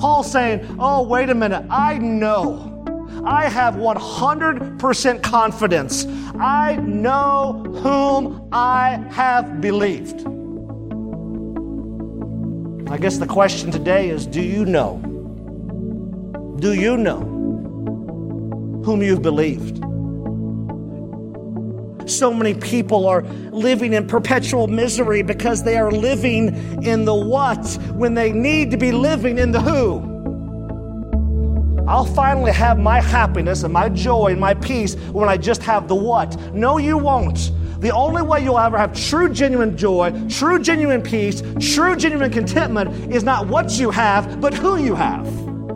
Paul's saying, oh, wait a minute, I know. I have 100% confidence. I know whom I have believed. I guess the question today is, do you know? Do you know whom you've believed? So many people are living in perpetual misery because they are living in the what when they need to be living in the who. I'll finally have my happiness and my joy and my peace when I just have the what. No, you won't. The only way you'll ever have true, genuine joy, true, genuine peace, true, genuine contentment is not what you have, but who you have.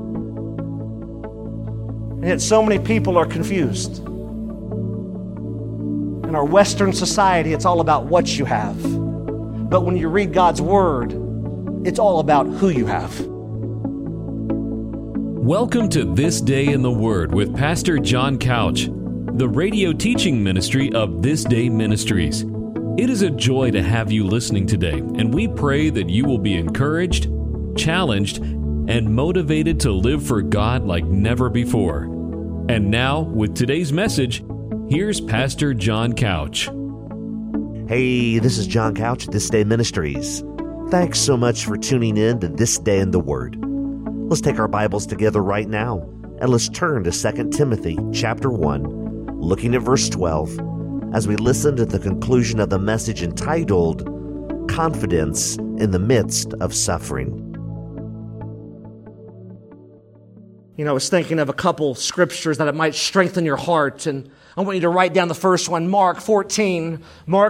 And yet so many people are confused. In our Western society, it's all about what you have. But when you read God's Word, it's all about who you have. Welcome to This Day in the Word with Pastor John Couch, the radio teaching ministry of This Day Ministries. It is a joy to have you listening today, and we pray that you will be encouraged, challenged, and motivated to live for God like never before. And now, with today's message, here's Pastor John Couch. Hey, this is John Couch at This Day Ministries. Thanks so much for tuning in to This Day in the Word. Let's take our Bibles together right now, and let's turn to 2 Timothy chapter 1, looking at verse 12, as we listen to the conclusion of the message entitled, Confidence in the Midst of Suffering. You know, I was thinking of a couple scriptures that it might strengthen your heart, and I want you to write down the first one, Mark 14,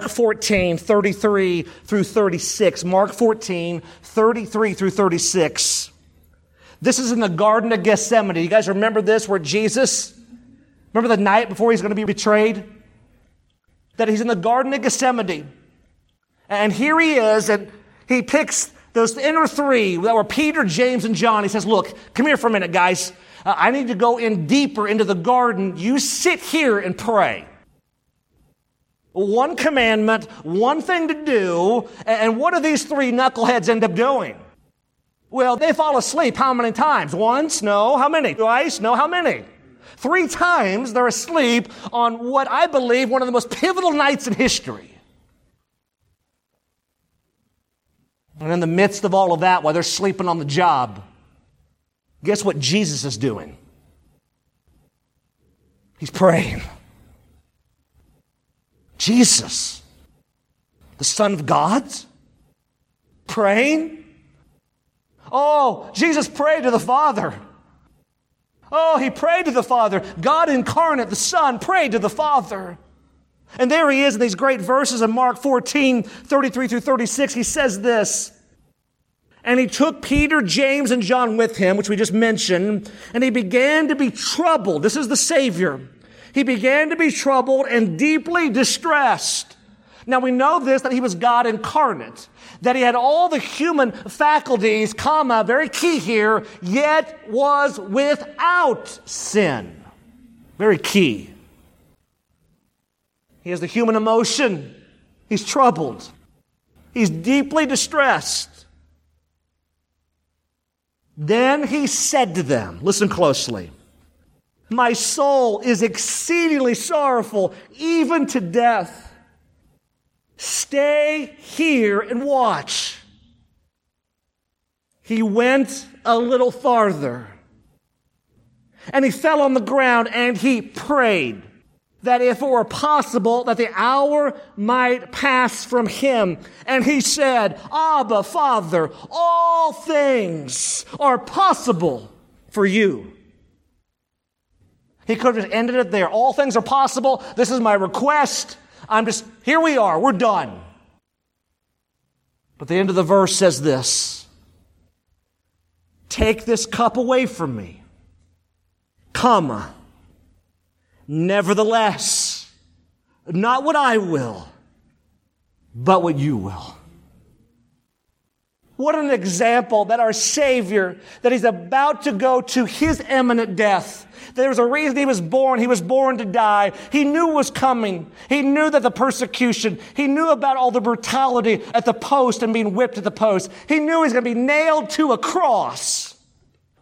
33 through 36. Mark 14, 33 through 36. This is in the Garden of Gethsemane. You guys remember this, where Jesus, remember the night before he's going to be betrayed? That he's in the Garden of Gethsemane. And here he is, and he picks those inner three that were Peter, James, and John. He says, look, come here for a minute, guys. I need to go in deeper into the garden. You sit here and pray. One commandment, one thing to do, and what do these three knuckleheads end up doing? Well, they fall asleep how many times? Once? No. How many? Twice? No. How many? 3 times they're asleep on what I believe one of the most pivotal nights in history. And in the midst of all of that, while they're sleeping on the job, guess what Jesus is doing? He's praying. Jesus, the Son of God, praying. Oh, Jesus prayed to the Father. Oh, he prayed to the Father. God incarnate, the Son, prayed to the Father. And there he is in these great verses in Mark 14, 33 through 36. He says this, and he took Peter, James, and John with him, which we just mentioned, and he began to be troubled. This is the Savior. He began to be troubled and deeply distressed. Now we know this, that he was God incarnate, that he had all the human faculties, very key here, yet was without sin. Very key. He has the human emotion. He's troubled. He's deeply distressed. Then he said to them, listen closely, my soul is exceedingly sorrowful, even to death. Stay here and watch. He went a little farther, and he fell on the ground and he prayed that if it were possible that the hour might pass from him. And he said, Abba, Father, all things are possible for you. He could have ended it there. All things are possible. This is my request. Here we are. We're done. But the end of the verse says this, take this cup away from me, nevertheless, not what I will, but what you will. What an example that our Savior, that he's about to go to his imminent death. There was a reason he was born. He was born to die. He knew it was coming. He knew that the persecution, he knew about all the brutality at the post and being whipped at the post. He knew he was going to be nailed to a cross.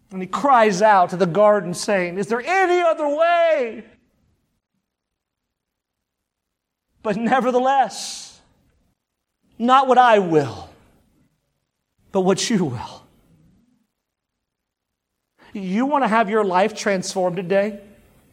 And he cries out to the garden saying, is there any other way? But nevertheless, not what I will, but what you will. You want to have your life transformed today?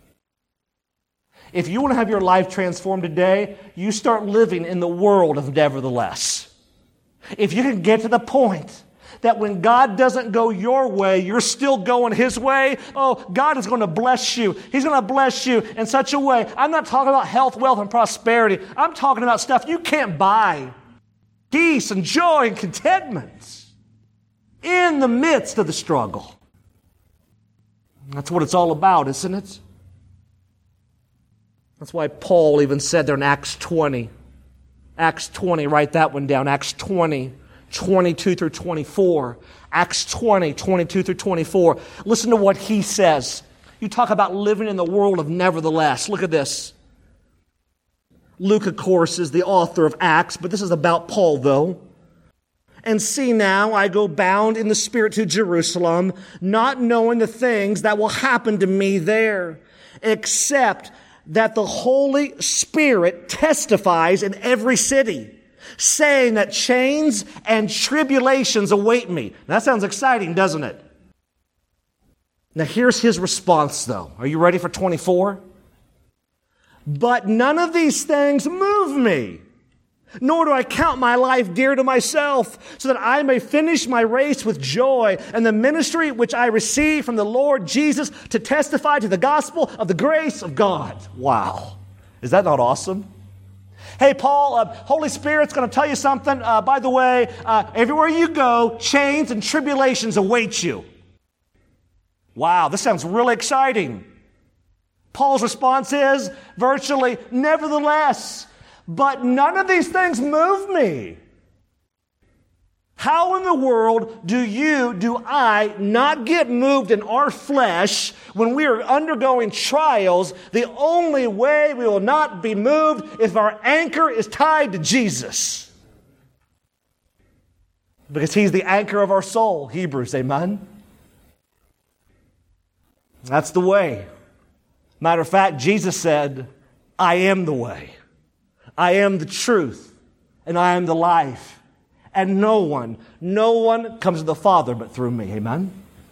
If you want to have your life transformed today, you start living in the world of nevertheless. If you can get to the point that when God doesn't go your way, you're still going His way, oh, God is going to bless you. He's going to bless you in such a way. I'm not talking about health, wealth, and prosperity. I'm talking about stuff you can't buy. Peace and joy and contentment in the midst of the struggle. That's what it's all about, isn't it? That's why Paul even said there in Acts 20. Acts 20, write that one down. Acts 20, 22 through 24. Acts 20, 22 through 24. Listen to what he says. You talk about living in the world of nevertheless. Look at this. Luke, of course, is the author of Acts, but this is about Paul, though. And see now, I go bound in the Spirit to Jerusalem, not knowing the things that will happen to me there, except that the Holy Spirit testifies in every city, saying that chains and tribulations await me. That sounds exciting, doesn't it? Now here's his response, though. Are you ready for 24? But none of these things move me, nor do I count my life dear to myself, so that I may finish my race with joy and the ministry which I received from the Lord Jesus to testify to the gospel of the grace of God. Wow. Is that not awesome? Hey, Paul, Holy Spirit's going to tell you something. By the way, everywhere you go, chains and tribulations await you. Wow, this sounds really exciting. Paul's response is virtually, nevertheless, but none of these things move me. How in the world do I not get moved in our flesh when we are undergoing trials? The only way we will not be moved if our anchor is tied to Jesus. Because He's the anchor of our soul, Hebrews, amen? That's the way. Matter of fact, Jesus said, I am the way. I am the truth, and I am the life. And no one comes to the Father but through me. Amen?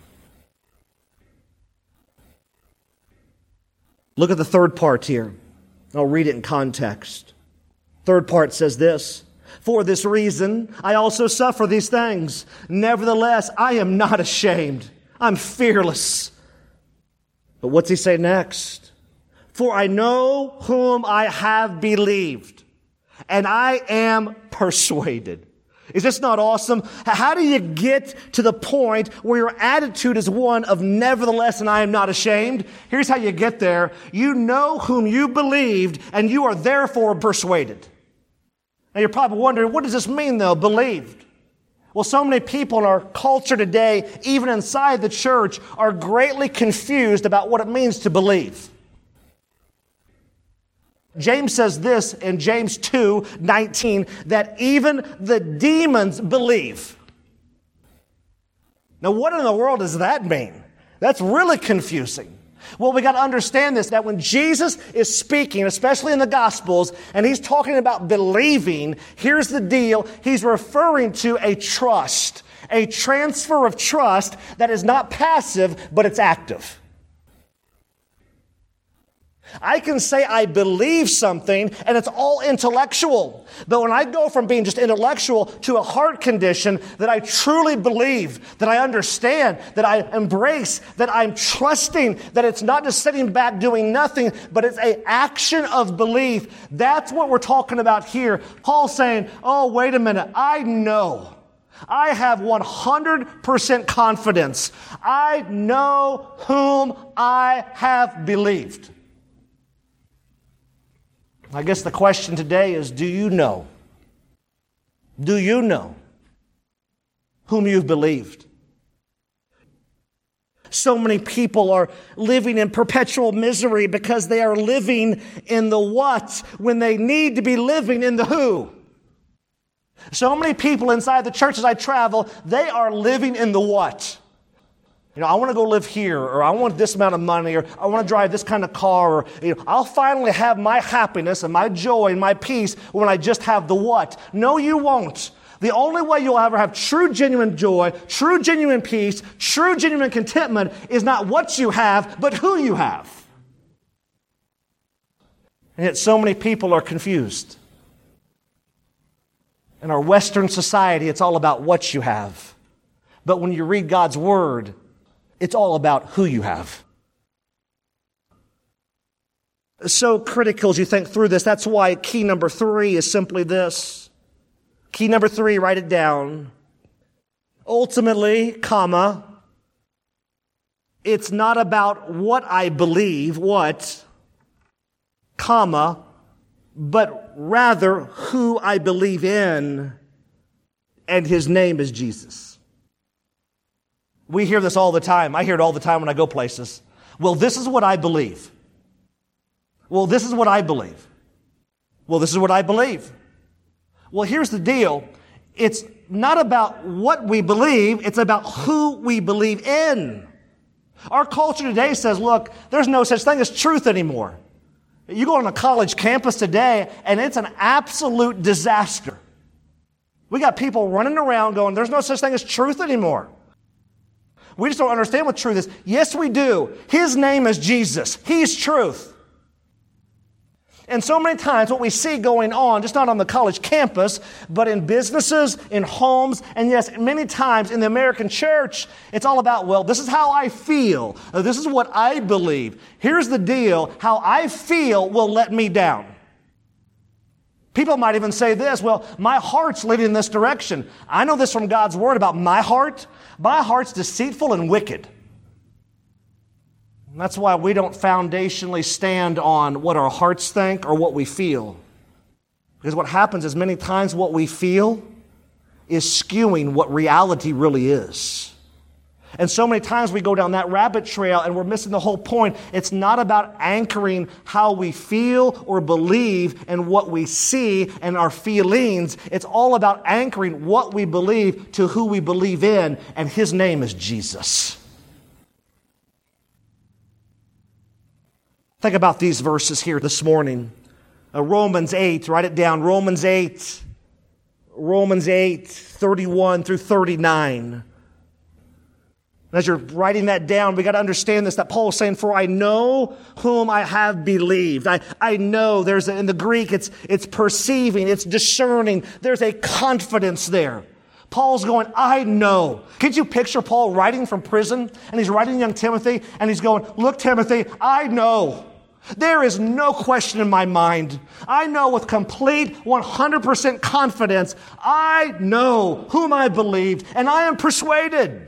Look at the third part here. I'll read it in context. Third part says this. For this reason, I also suffer these things. Nevertheless, I am not ashamed. I'm fearless. But what's he say next? For I know whom I have believed, and I am persuaded. Is this not awesome? How do you get to the point where your attitude is one of nevertheless and I am not ashamed? Here's how you get there. You know whom you believed, and you are therefore persuaded. Now you're probably wondering, what does this mean though, believed? Well, so many people in our culture today, even inside the church, are greatly confused about what it means to believe. James says this in James 2:19, that even the demons believe. Now, what in the world does that mean? That's really confusing. Well, we got to understand this, that when Jesus is speaking, especially in the Gospels, and He's talking about believing, here's the deal. He's referring to a trust, a transfer of trust that is not passive, but it's active. I can say I believe something and it's all intellectual. But when I go from being just intellectual to a heart condition that I truly believe, that I understand, that I embrace, that I'm trusting, that it's not just sitting back doing nothing, but it's an action of belief. That's what we're talking about here. Paul's saying, oh, wait a minute, I know. I have 100% confidence. I know whom I have believed. I guess the question today is, do you know? Do you know whom you've believed? So many people are living in perpetual misery because they are living in the what when they need to be living in the who. So many people inside the church as I travel, they are living in the what. I want to go live here, or I want this amount of money, or I want to drive this kind of car, or I'll finally have my happiness and my joy and my peace when I just have the what. No, you won't. The only way you'll ever have true, genuine joy, true, genuine peace, true, genuine contentment is not what you have, but who you have. And yet so many people are confused. In our Western society, it's all about what you have. But when you read God's Word, it's all about who you have. So critical as you think through this, that's why key number 3 is simply this. Key number 3, write it down. Ultimately, it's not about what I believe, but rather who I believe in, and His name is Jesus. We hear this all the time. I hear it all the time when I go places. Well, this is what I believe. Well, this is what I believe. Well, this is what I believe. Well, here's the deal. It's not about what we believe. It's about who we believe in. Our culture today says, look, there's no such thing as truth anymore. You go on a college campus today, and it's an absolute disaster. We got people running around going, there's no such thing as truth anymore. We just don't understand what truth is. Yes, we do. His name is Jesus. He's truth. And so many times what we see going on, just not on the college campus, but in businesses, in homes, and yes, many times in the American church, it's all about, well, this is how I feel. This is what I believe. Here's the deal. How I feel will let me down. People might even say this, well, my heart's leading in this direction. I know this from God's Word about my heart. My heart's deceitful and wicked. And that's why we don't foundationally stand on what our hearts think or what we feel. Because what happens is many times what we feel is skewing what reality really is. And so many times we go down that rabbit trail and we're missing the whole point. It's not about anchoring how we feel or believe and what we see and our feelings. It's all about anchoring what we believe to who we believe in, and His name is Jesus. Think about these verses here this morning. Romans 8, write it down. Romans 8, 31 through 39. As you're writing that down, we got to understand this, that Paul is saying, for I know whom I have believed. I know, in the Greek, it's perceiving, it's discerning. There's a confidence there. Paul's going, I know. Could you picture Paul writing from prison? And he's writing to young Timothy, and he's going, look, Timothy, I know. There is no question in my mind. I know with complete 100% confidence, I know whom I believed, and I am persuaded.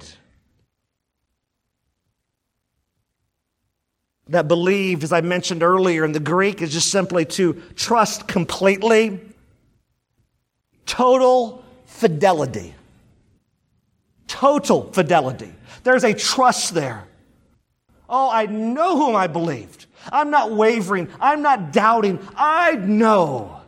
That believed, as I mentioned earlier in the Greek, is just simply to trust completely. Total fidelity. Total fidelity. There's a trust there. Oh, I know whom I believed. I'm not wavering. I'm not doubting. I know.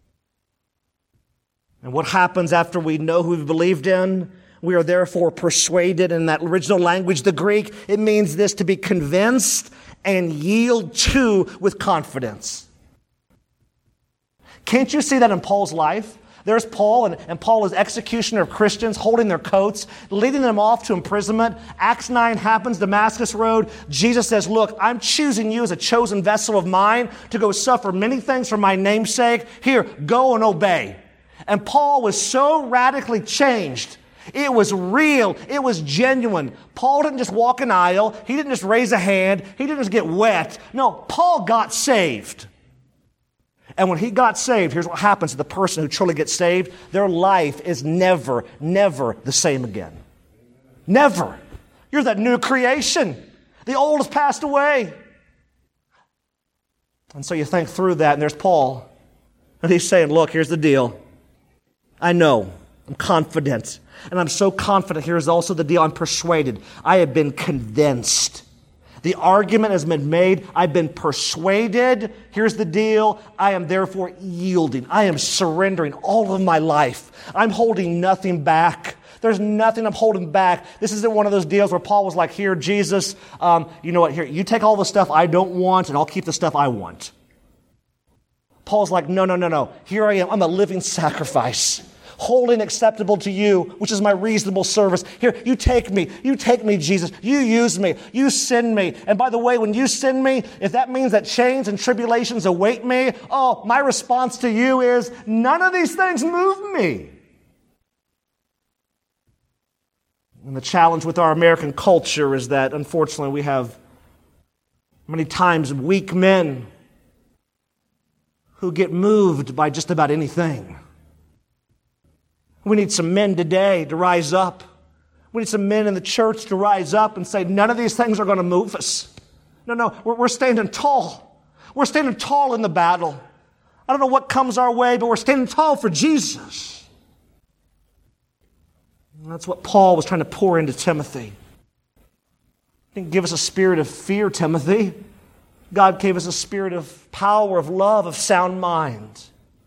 And what happens after we know who we've believed in? We are therefore persuaded. In that original language, the Greek, it means this, to be convinced and yield to with confidence. Can't you see that in Paul's life? There's Paul, and Paul is executioner of Christians, holding their coats, leading them off to imprisonment. Acts 9 happens, Damascus Road. Jesus says, look, I'm choosing you as a chosen vessel of mine to go suffer many things for my name's sake. Here, go and obey. And Paul was so radically changed. It was real. It was genuine. Paul didn't just walk an aisle. He didn't just raise a hand. He didn't just get wet. No, Paul got saved. And when he got saved, here's what happens to the person who truly gets saved. Their life is never, never the same again. Never. You're that new creation. The old has passed away. And so you think through that, and there's Paul. And he's saying, look, here's the deal. I know. I'm confident. And I'm so confident. Here's also the deal. I'm persuaded. I have been convinced. The argument has been made. I've been persuaded. Here's the deal. I am therefore yielding. I am surrendering all of my life. I'm holding nothing back. There's nothing I'm holding back. This isn't one of those deals where Paul was like, here, Jesus, you know what, here, you take all the stuff I don't want and I'll keep the stuff I want. Paul's like, no. Here I am. I'm a living sacrifice, holy and acceptable to you, which is my reasonable service. Here, you take me, Jesus. You use me. You send me. And by the way, when you send me, if that means that chains and tribulations await me, my response to you is, none of these things move me. And the challenge with our American culture is that, unfortunately, we have many times weak men who get moved by just about anything. We need some men today to rise up. We need some men in the church to rise up and say, none of these things are going to move us. No, we're standing tall. We're standing tall in the battle. I don't know what comes our way, but we're standing tall for Jesus. And that's what Paul was trying to pour into Timothy. He didn't give us a spirit of fear, Timothy. God gave us a spirit of power, of love, of sound mind.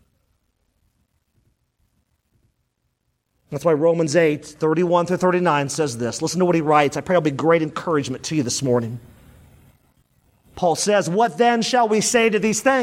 That's why Romans 8, 31 through 39 says this. Listen to what he writes. I pray it'll be great encouragement to you this morning. Paul says, what then shall we say to these things? ?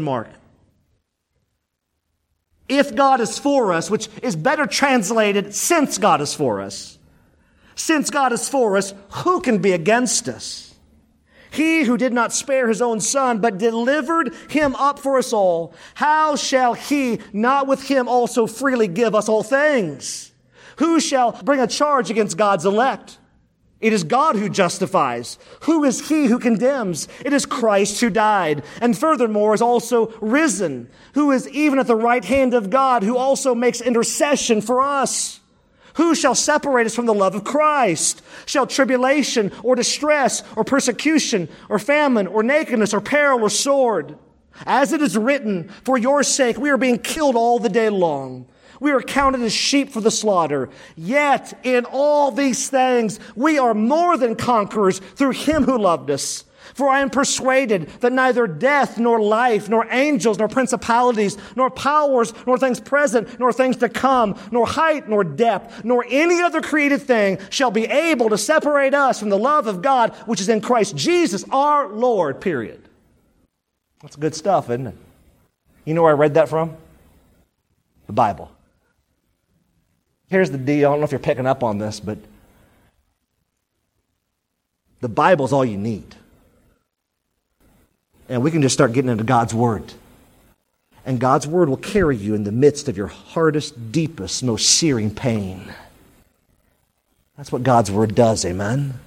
If God is for us, which is better translated, since God is for us. Since God is for us, who can be against us? He who did not spare his own son, but delivered him up for us all, how shall he not with him also freely give us all things? Who shall bring a charge against God's elect? It is God who justifies. Who is he who condemns? It is Christ who died, and furthermore is also risen, who is even at the right hand of God, who also makes intercession for us. Who shall separate us from the love of Christ? Shall tribulation or distress or persecution or famine or nakedness or peril or sword? As it is written, for your sake we are being killed all the day long. We are counted as sheep for the slaughter. Yet in all these things we are more than conquerors through him who loved us. For I am persuaded that neither death, nor life, nor angels, nor principalities, nor powers, nor things present, nor things to come, nor height, nor depth, nor any other created thing shall be able to separate us from the love of God, which is in Christ Jesus our Lord, period. That's good stuff, isn't it? You know where I read that from? The Bible. Here's the deal. I don't know if you're picking up on this, but the Bible's all you need. And we can just start getting into God's Word. And God's Word will carry you in the midst of your hardest, deepest, most searing pain. That's what God's Word does, amen?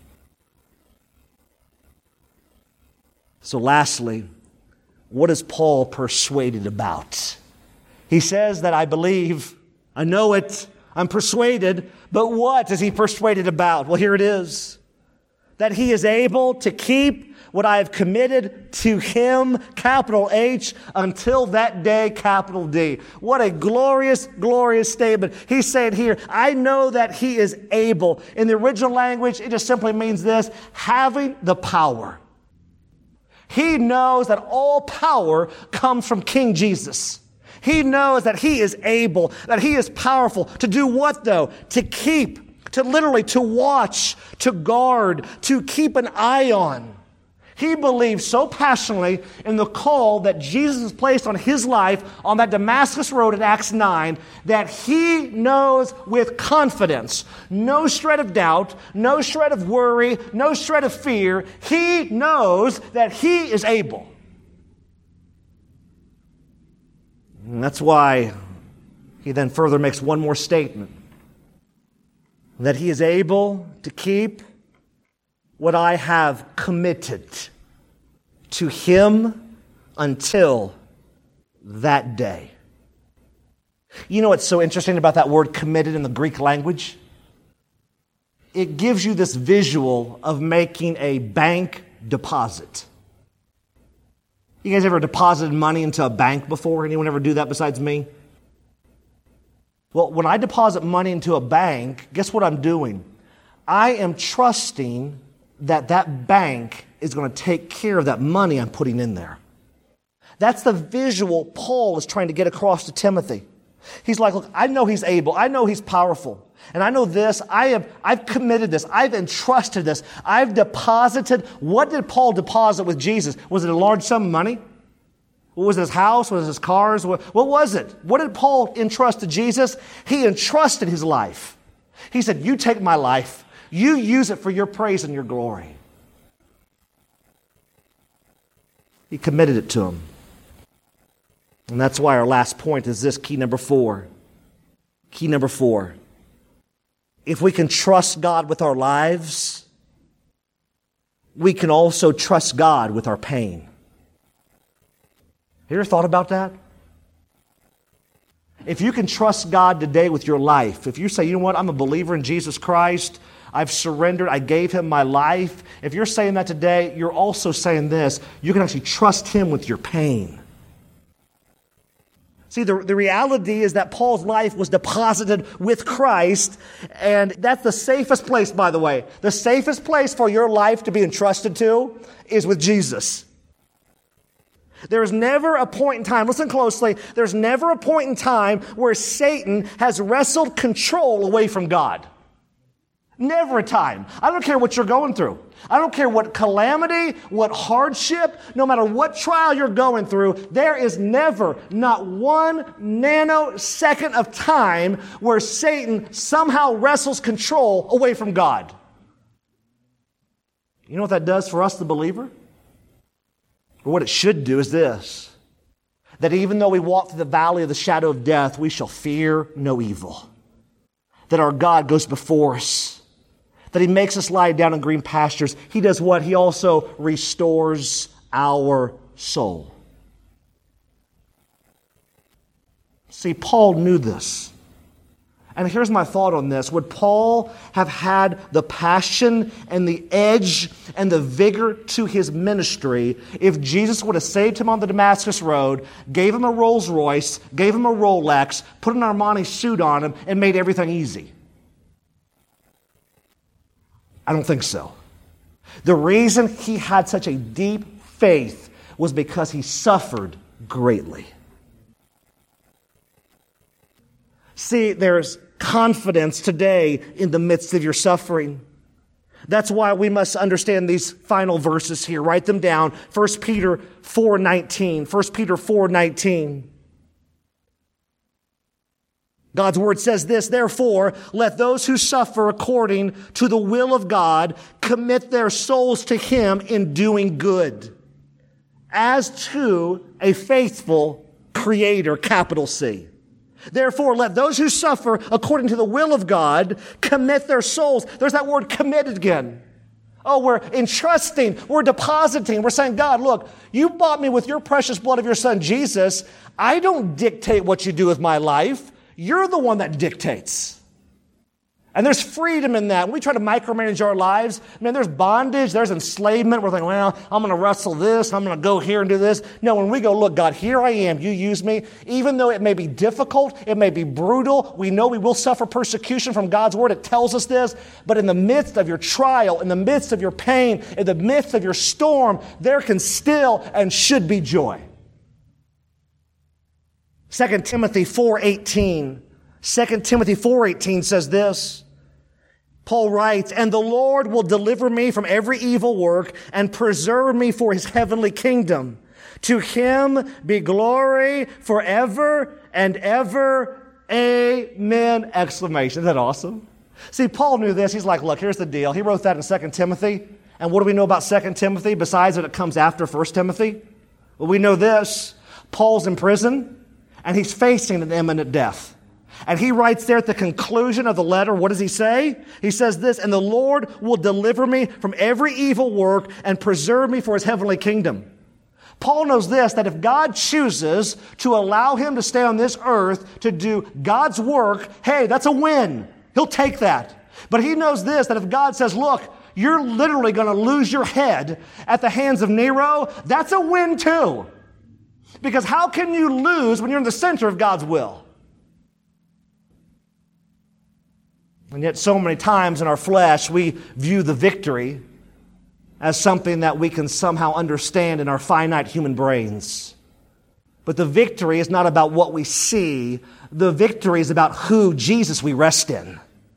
So lastly, what is Paul persuaded about? He says that I believe, I know it, I'm persuaded, but what is he persuaded about? Well, here it is. That he is able to keep what I have committed to him, capital H, until that day, capital D. What a glorious, glorious statement. He's saying here, I know that he is able. In the original language, it just simply means this, having the power. He knows that all power comes from King Jesus. He knows that he is able, that he is powerful. To do what though? To keep, to literally, to watch, to guard, to keep an eye on. He believes so passionately in the call that Jesus has placed on his life on that Damascus road in Acts 9 that he knows with confidence, no shred of doubt, no shred of worry, no shred of fear. He knows that he is able. And that's why he then further makes one more statement. That he is able to keep what I have committed to him until that day. You know what's so interesting about that word committed in the Greek language? It gives you this visual of making a bank deposit. You guys ever deposited money into a bank before? Anyone ever do that besides me? Well, when I deposit money into a bank, guess what I'm doing? I am trusting that that bank is going to take care of that money I'm putting in there. That's the visual Paul is trying to get across to Timothy. He's like, look, I know He's able. I know He's powerful. And I know this. I've committed this. I've entrusted this. I've deposited. What did Paul deposit with Jesus? Was it a large sum of money? Was it his house? Was it his cars? What was it? What did Paul entrust to Jesus? He entrusted his life. He said, you take my life. You use it for your praise and your glory. He committed it to Him. And that's why our last point is this, key number 4. Key number 4. If we can trust God with our lives, we can also trust God with our pain. Have you ever thought about that? If you can trust God today with your life, if you say, you know what, I'm a believer in Jesus Christ, I've surrendered, I gave Him my life. If you're saying that today, you're also saying this, you can actually trust Him with your pain. See, the reality is that Paul's life was deposited with Christ, and that's the safest place, by the way. The safest place for your life to be entrusted to is with Jesus. There is never a point in time, listen closely, there's never a point in time where Satan has wrestled control away from God. Never a time. I don't care what you're going through. I don't care what calamity, what hardship, no matter what trial you're going through, there is never, not one nanosecond of time where Satan somehow wrestles control away from God. You know what that does for us, the believer? Or what it should do is this, that even though we walk through the valley of the shadow of death, we shall fear no evil. That our God goes before us. That He makes us lie down in green pastures. He does what? He also restores our soul. See, Paul knew this. And here's my thought on this. Would Paul have had the passion and the edge and the vigor to his ministry if Jesus would have saved him on the Damascus Road, gave him a Rolls Royce, gave him a Rolex, put an Armani suit on him, and made everything easy? I don't think so. The reason he had such a deep faith was because he suffered greatly. See, there's confidence today in the midst of your suffering. That's why we must understand these final verses here. Write them down. 1 Peter 4:19. 1 Peter 4:19. God's word says this, therefore, let those who suffer according to the will of God commit their souls to Him in doing good, as to a faithful Creator, capital C. Therefore, let those who suffer according to the will of God commit their souls. There's that word committed again. Oh, we're entrusting, we're depositing, we're saying, God, look, you bought me with your precious blood of your Son, Jesus. I don't dictate what you do with my life. You're the one that dictates. And there's freedom in that. When we try to micromanage our lives, man, there's bondage, there's enslavement. We're thinking, well, I'm going to wrestle this, I'm going to go here and do this. No, when we go, look, God, here I am, you use me. Even though it may be difficult, it may be brutal, we know we will suffer persecution from God's word. It tells us this. But in the midst of your trial, in the midst of your pain, in the midst of your storm, there can still and should be joy. 2 Timothy 4:18. 2 Timothy 4:18 says this. Paul writes, and the Lord will deliver me from every evil work and preserve me for His heavenly kingdom. To Him be glory forever and ever. Amen. Exclamation. Isn't that awesome? See, Paul knew this. He's like, look, here's the deal. He wrote that in 2 Timothy. And what do we know about 2 Timothy besides that it comes after 1 Timothy? Well, we know this. Paul's in prison. And he's facing an imminent death. And he writes there at the conclusion of the letter, what does he say? He says this, and the Lord will deliver me from every evil work and preserve me for His heavenly kingdom. Paul knows this, that if God chooses to allow him to stay on this earth to do God's work, hey, that's a win. He'll take that. But he knows this, that if God says, look, you're literally going to lose your head at the hands of Nero, that's a win too. Because how can you lose when you're in the center of God's will? And yet so many times in our flesh, we view the victory as something that we can somehow understand in our finite human brains. But the victory is not about what we see. The victory is about who, Jesus, we rest in.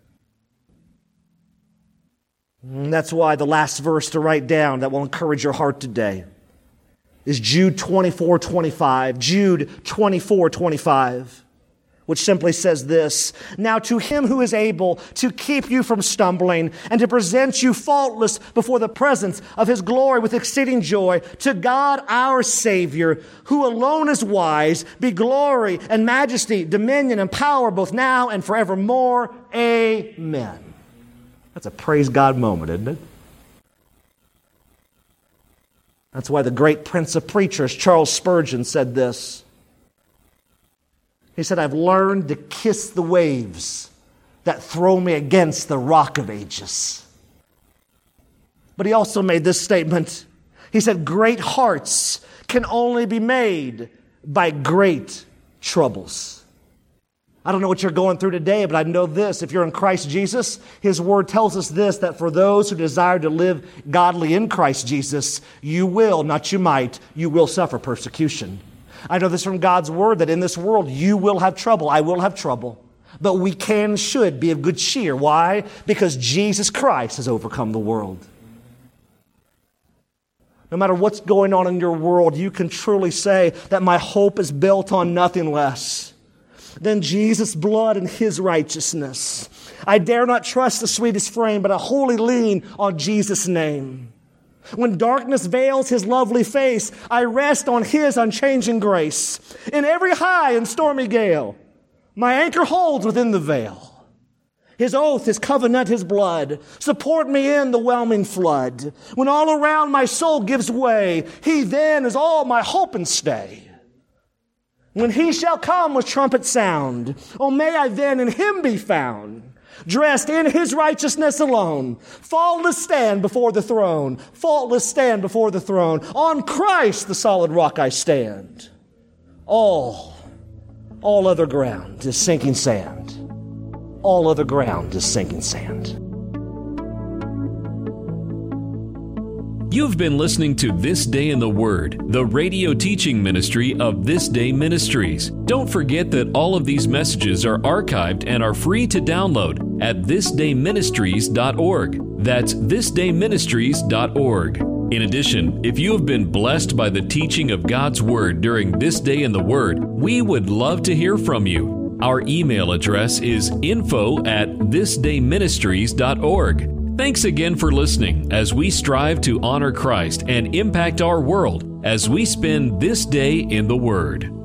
And that's why the last verse to write down that will encourage your heart today is Jude 24:25. Jude 24:25. Which simply says this: now to him who is able to keep you from stumbling and to present you faultless before the presence of his glory with exceeding joy, to God our Savior, who alone is wise, be glory and majesty, dominion and power both now and forevermore. Amen. That's a praise God moment, isn't it? That's why the great Prince of Preachers, Charles Spurgeon, said this. He said, I've learned to kiss the waves that throw me against the rock of ages. But he also made this statement. He said, great hearts can only be made by great troubles. I don't know what you're going through today, but I know this. If you're in Christ Jesus, His Word tells us this, that for those who desire to live godly in Christ Jesus, you will, not you might, you will suffer persecution. I know this from God's Word, that in this world you will have trouble. I will have trouble. But we can and should be of good cheer. Why? Because Jesus Christ has overcome the world. No matter what's going on in your world, you can truly say that my hope is built on nothing less than Jesus' blood and His righteousness. I dare not trust the sweetest frame, but I wholly lean on Jesus' name. When darkness veils His lovely face, I rest on His unchanging grace. In every high and stormy gale, my anchor holds within the veil. His oath, His covenant, His blood support me in the whelming flood. When all around my soul gives way, He then is all my hope and stay. When He shall come with trumpet sound, oh, may I then in Him be found, dressed in His righteousness alone, faultless stand before the throne, faultless stand before the throne. On Christ, the solid rock, I stand. All other ground is sinking sand. All other ground is sinking sand. You've been listening to This Day in the Word, the radio teaching ministry of This Day Ministries. Don't forget that all of these messages are archived and are free to download at thisdayministries.org. That's thisdayministries.org. In addition, if you have been blessed by the teaching of God's Word during This Day in the Word, we would love to hear from you. Our email address is info@thisdayministries.org. Thanks again for listening as we strive to honor Christ and impact our world as we spend this day in the Word.